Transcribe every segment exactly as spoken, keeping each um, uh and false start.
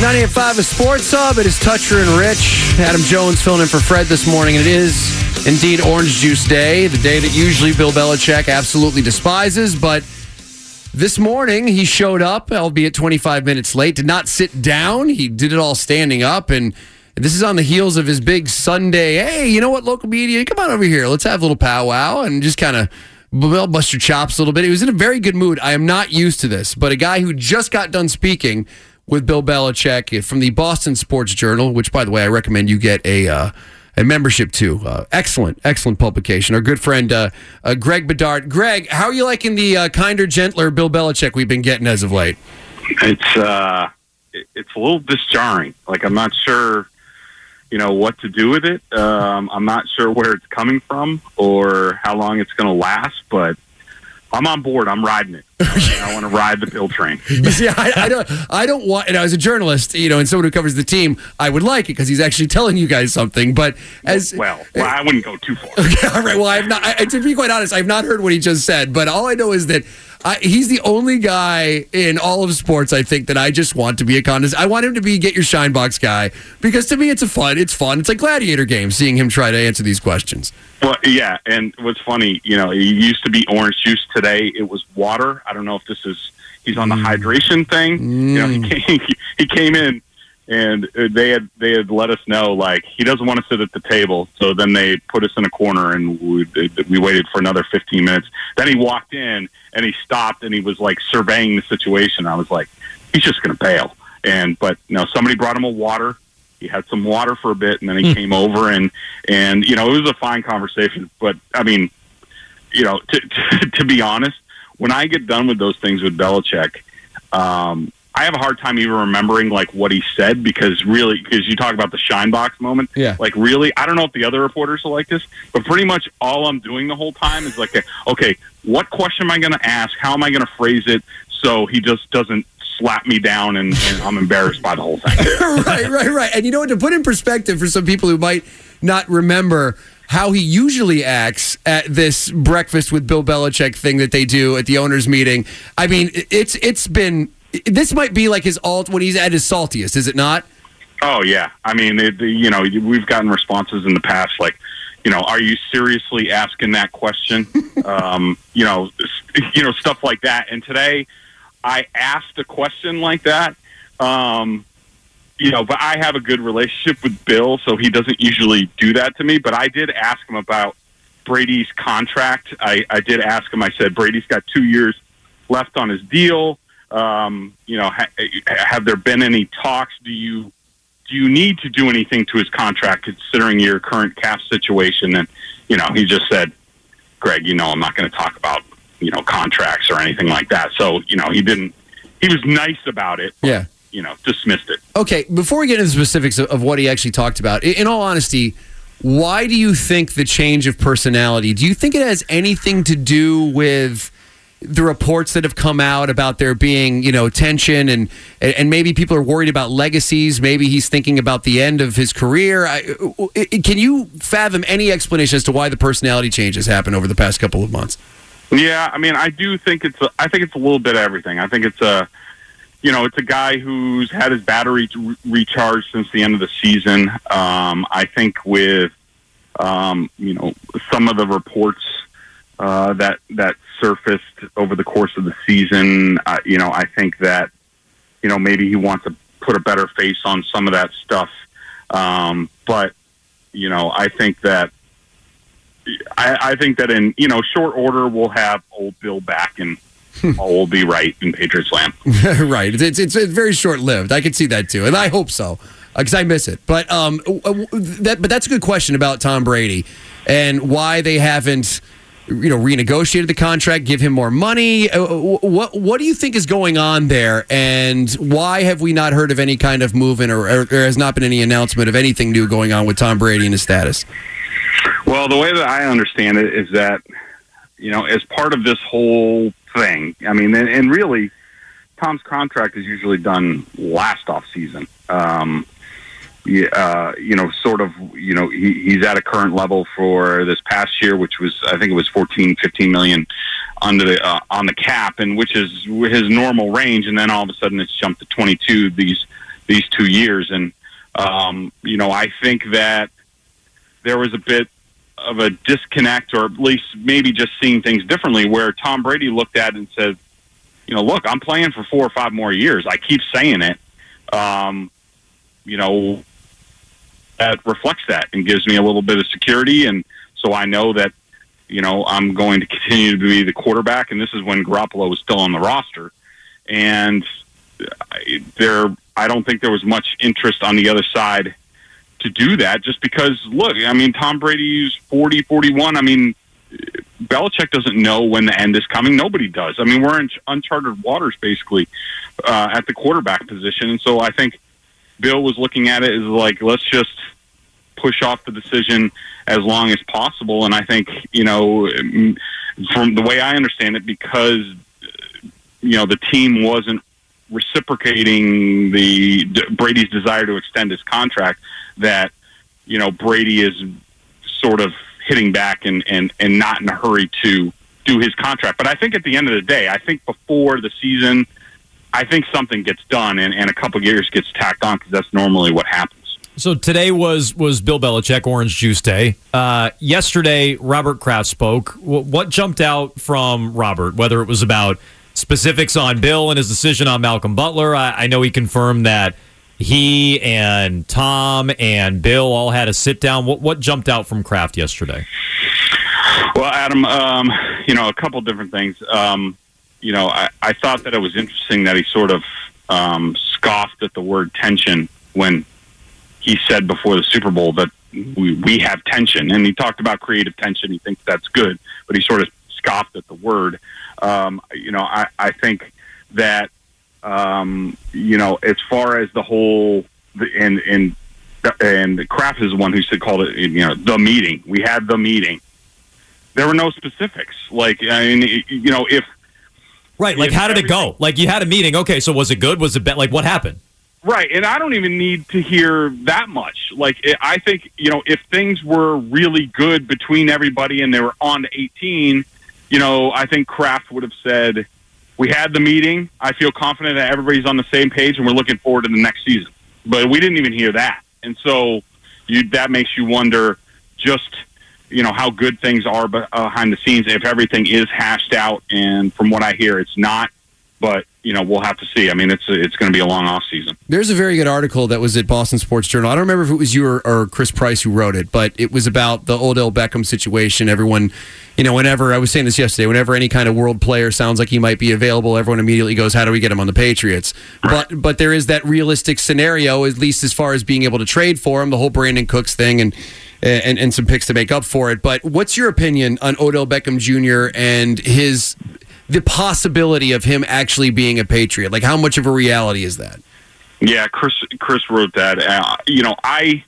ninety-eight point five, a Sports Hub. It is Toucher and Rich. Adam Jones filling in for Fred this morning. And it is indeed Orange Juice Day, the day that usually Bill Belichick absolutely despises. But this morning he showed up, albeit twenty-five minutes late, did not sit down. He did it all standing up. And this is on the heels of his big Sunday, hey, you know what, local media, come on over here. Let's have a little powwow and just kind of bust your chops a little bit. He was in a very good mood. I am not used to this, but a guy who just got done speaking with Bill Belichick from the Boston Sports Journal, which, by the way, I recommend you get a uh, a membership to. Uh, excellent, excellent publication. Our good friend uh, uh, Greg Bedard. Greg, how are you liking the uh, kinder, gentler Bill Belichick we've been getting as of late? It's uh, it's a little disjarring. Like, I'm not sure, you know, what to do with it. Um, I'm not sure where it's coming from or how long it's going to last, but I'm on board. I'm riding it. I want to ride the Bill train. Yeah, I, I don't. I don't want. And as a journalist, you know, and someone who covers the team, I would like it because he's actually telling you guys something. But as well, well I wouldn't go too far. Okay, all right. Well, I've not. I, to be quite honest, I've not heard what he just said. But all I know is that I, he's the only guy in all of sports, I think, that I just want to be a contest. I want him to be get your shine box guy because to me, it's a fun. It's fun. It's like gladiator game. Seeing him try to answer these questions. Well, yeah, and what's funny, you know, it used to be orange juice. Today it was water. I don't know if this is he's on the mm. hydration thing. Mm. You know, he came, he came in and they had they had let us know like he doesn't want to sit at the table. So then they put us in a corner and we, we waited for another fifteen minutes. Then he walked in and he stopped and he was like surveying the situation. I was like, he's just going to bail. And but you know, somebody brought him a water. He had some water for a bit, and then he mm. came over, and, and, you know, it was a fine conversation. But, I mean, you know, to, to, to be honest, when I get done with those things with Belichick, um, I have a hard time even remembering, like, what he said, because really, because you talk about the shine box moment. Yeah. Like, really, I don't know if the other reporters are like this, but pretty much all I'm doing the whole time is like, okay, what question am I going to ask? How am I going to phrase it so he just doesn't slap me down and, and I'm embarrassed by the whole thing. Right, right, right. And you know what, to put in perspective for some people who might not remember how he usually acts at this breakfast with Bill Belichick thing that they do at the owners meeting. I mean, it's it's been, this might be like his alt when he's at his saltiest, is it not? Oh, yeah. I mean, it, you know, we've gotten responses in the past like, you know, are you seriously asking that question? um, you know, you know, stuff like that. And today, I asked a question like that, um, you know, but I have a good relationship with Bill, so he doesn't usually do that to me. But I did ask him about Brady's contract. I, I did ask him, I said, Brady's got two years left on his deal. Um, you know, ha- have there been any talks? Do you do you need to do anything to his contract considering your current cap situation? And, you know, he just said, Greg, you know, I'm not going to talk about, you know, contracts or anything like that. So, you know, he didn't, he was nice about it. But, yeah. You know, dismissed it. Okay. Before we get into the specifics of, of what he actually talked about, in, in all honesty, why do you think the change of personality, do you think it has anything to do with the reports that have come out about there being, you know, tension and, and maybe people are worried about legacies. Maybe he's thinking about the end of his career. I, can you fathom any explanation as to why the personality changes happened over the past couple of months? Yeah, I mean, I do think it's. A, I think it's a little bit of everything. I think it's a, you know, it's a guy who's had his battery re- recharged since the end of the season. Um, I think with, um, you know, some of the reports uh, that that surfaced over the course of the season, uh, you know, I think that, you know, maybe he wants to put a better face on some of that stuff. Um, but, you know, I think that. I, I think that in, you know, short order, we'll have old Bill back and all will be right in Patriots land. Right. It's, it's, it's very short-lived. I can see that, too. And I hope so, because I miss it. But um, that, but that's a good question about Tom Brady and why they haven't, you know, renegotiated the contract, give him more money. What what do you think is going on there? And why have we not heard of any kind of movement or, or there has not been any announcement of anything new going on with Tom Brady and his status? Well, the way that I understand it is that, you know, as part of this whole thing, I mean, and, and really, Tom's contract is usually done last off season. Um, uh, you know, sort of, you know, he, he's at a current level for this past year, which was, I think it was fourteen, fifteen million under the, uh, on the cap, and which is his normal range. And then all of a sudden it's jumped to twenty-two these, these two years. And, um, you know, I think that there was a bit of a disconnect, or at least maybe just seeing things differently, where Tom Brady looked at it and said, you know, look, I'm playing for four or five more years. I keep saying it. Um, you know, that reflects that and gives me a little bit of security. And so I know that, you know, I'm going to continue to be the quarterback. And this is when Garoppolo was still on the roster. And there, I don't think there was much interest on the other side to do that, just because, look, I mean, Tom Brady's forty, forty-one. I mean, Belichick doesn't know when the end is coming. Nobody does. I mean, we're in uncharted waters, basically, uh, at the quarterback position. And so I think Bill was looking at it as like, let's just push off the decision as long as possible. And I think, you know, from the way I understand it, because, you know, the team wasn't reciprocating the Brady's desire to extend his contract, that, you know, Brady is sort of hitting back and, and, and not in a hurry to do his contract. But I think at the end of the day, I think before the season, I think something gets done and, and a couple of years gets tacked on, because that's normally what happens. So today was was Bill Belichick Orange Juice Day. Uh, yesterday, Robert Kraft spoke. W- what jumped out from Robert, whether it was about specifics on Bill and his decision on Malcolm Butler? I, I know he confirmed that he and Tom and Bill all had a sit down. What, what jumped out from Kraft yesterday? Well, Adam, um, you know, a couple different things. Um, you know, I, I thought that it was interesting that he sort of um, scoffed at the word tension when he said before the Super Bowl that we, we have tension. And he talked about creative tension. He thinks that's good, but he sort of scoffed at the word. Um, you know, I, I think that, um, you know, as far as the whole, and, and, and Kraft is the one who said, called it, you know, the meeting. We had the meeting. There were no specifics. Like, I mean, you know, if, Right, like, how did it go? Like, you had a meeting. Okay, so was it good? Was it bad? Like, what happened? Right, and I don't even need to hear that much. Like, I think, you know, if things were really good between everybody and they were on to eighteen, you know, I think Kraft would have said, we had the meeting. I feel confident that everybody's on the same page and we're looking forward to the next season. But we didn't even hear that. And so you, that makes you wonder just, you know, how good things are behind the scenes, if everything is hashed out. And from what I hear, it's not. But, you know, we'll have to see. I mean, it's it's going to be a long off season. There's a very good article that was at Boston Sports Journal. I don't remember if it was you or, or Chris Price who wrote it, but it was about the Odell Beckham situation. Everyone, you know, whenever, I was saying this yesterday, whenever any kind of world player sounds like he might be available, everyone immediately goes, how do we get him on the Patriots? Right. But but there is that realistic scenario, at least as far as being able to trade for him, the whole Brandon Cooks thing and and, and some picks to make up for it. But what's your opinion on Odell Beckham Junior and his... the possibility of him actually being a Patriot? Like, how much of a reality is that? Yeah, Chris Chris wrote that. Uh, you know, I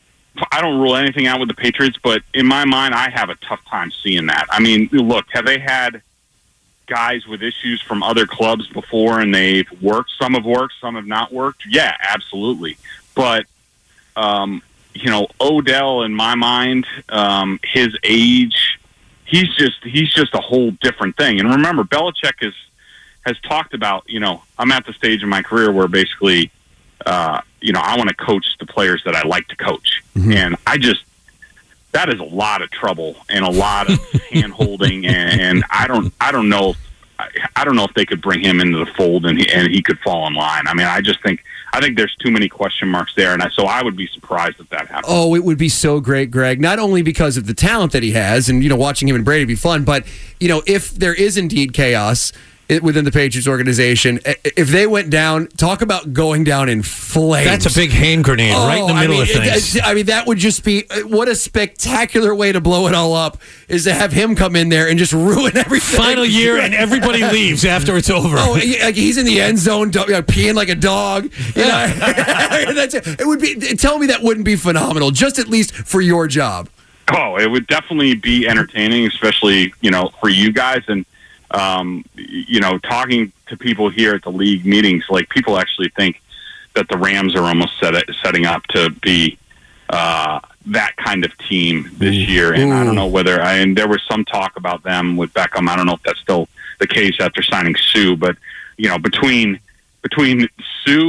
I don't rule anything out with the Patriots, but in my mind, I have a tough time seeing that. I mean, look, have they had guys with issues from other clubs before and they've worked? Some have worked, some have not worked. Yeah, absolutely. But, um, you know, Odell, in my mind, um, his age... He's just he's just a whole different thing. And remember, Belichick is, has talked about, you know, I'm at the stage in my career where basically, uh, you know, I want to coach the players that I like to coach. Mm-hmm. And I just, that is a lot of trouble and a lot of hand-holding. And, and I don't I don't know, I, I don't know if they could bring him into the fold and he, and he could fall in line. I mean, I just think, I think there's too many question marks there, and I, so I would be surprised if that happened. Oh, it would be so great, Greg. Not only because of the talent that he has, and, you know, watching him and Brady would be fun, but, you know, if there is indeed chaos within the Patriots organization, if they went down, talk about going down in flames. That's a big hand grenade oh, right in the middle I mean, of things. I mean, that would just be, what a spectacular way to blow it all up, is to have him come in there and just ruin everything. Final year, and everybody leaves after it's over. Oh, like he's in the end zone, you know, peeing like a dog. You know? That's it. It would be, tell me that wouldn't be phenomenal, just at least for your job. Oh, it would definitely be entertaining, especially, you know, for you guys. And, Um, you know, talking to people here at the league meetings, like, people actually think that the Rams are almost set it, setting up to be uh, that kind of team this Ooh. year. And Ooh. I don't know whether, I, and there was some talk about them with Beckham. I don't know if that's still the case after signing Sue, but, you know, between between Sue,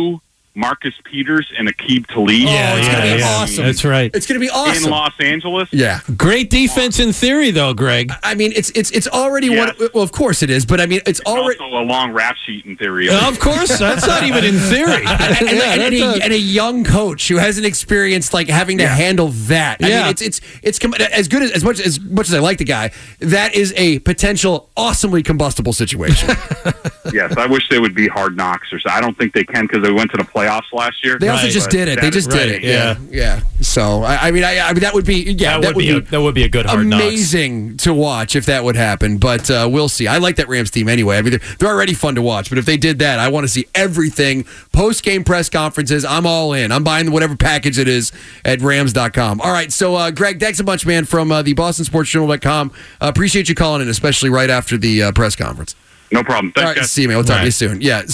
Marcus Peters and Aqib Talib. Yeah, Oh, it's yeah, gonna be yeah. awesome. That's right. It's going to be awesome. In Los Angeles. Yeah. Great defense in theory, though, Greg. I mean, it's it's it's already Yes. one. Well, of course it is, but I mean, it's, It's already. also a long rap sheet in theory. Of course, that's not even in theory. and, Yeah, and, and, that's a, a- and a young coach who hasn't experienced like having to Yeah. handle that. I Yeah. mean, it's it's it's com- as good as as much as much as I like the guy. That is a potential awesomely combustible situation. Yes, I wish they would be Hard Knocks or so. I don't think they can because they went to the playoffs last year. They also Right. just But did it. They that just is- did right, it. Yeah, yeah. So I, I mean, I, I mean, that would be yeah, that, would be, a, that would be a good hard knocks. amazing to watch if that would happen. But uh, we'll see. I like that Rams team anyway. I mean, they're, they're already fun to watch. But if they did that, I want to see everything. Post game press conferences. I'm all in. I'm buying whatever package it is at Rams dot com. All right. So uh, Greg, thanks a bunch, man, from uh, the Boston Sports Journal dot com. Uh, appreciate you calling in, especially right after the uh, press conference. No problem. Thanks, All right. guys. See you, man. We'll talk to Right. you soon. Yeah.